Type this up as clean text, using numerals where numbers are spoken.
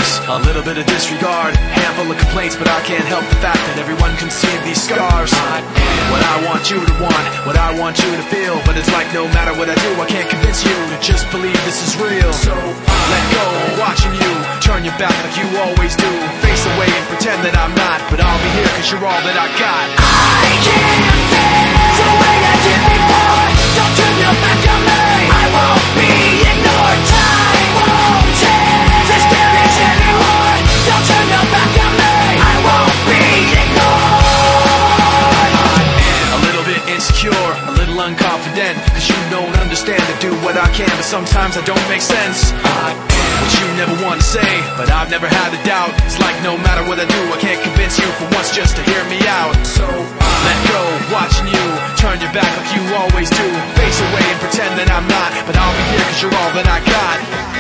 scars, a little bit of disregard, handful of complaints, but I can't help the fact that everyone can see these scars. I am what I want you to want, what I want you to feel, but it's like no matter what I do, I can't convince you to just believe this is real. So let go, watching you turn your back like you always do, face away and pretend that I'm not, but I'll be here cause you're all that I got. I can't feel the way I did before. Don't turn your back on me, I won't be ignored. Time won't change this experience anymore. Don't turn your back on me, I won't be ignored. I am a little bit insecure, a little unconfident, cause you don't understand to do what I can, but sometimes I don't make sense. I am what you never want to say, but I've never had a doubt. It's like no matter what I do, I can't convince you for once just to hear me out. So let go, watching you turn your back like you always do, face away and pretend that I'm not, but I'll be here cause you're all that I got.